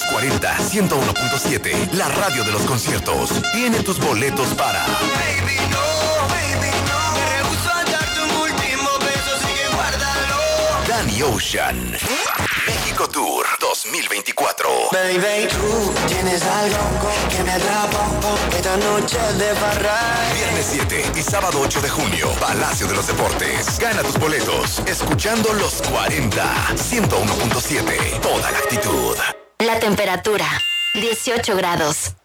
40 101.7, la radio de los conciertos. Tiene tus boletos para Baby, no. Me rehúso a darte un último beso, así que guárdalo. Danny Ocean, México Tour 2024. Baby, tú tienes algo que me atrapa. Esta noche de farra. Viernes 7 y sábado 8 de junio, Palacio de los Deportes. Gana tus boletos escuchando los 40 101.7. Toda la actitud. La temperatura, 18 grados.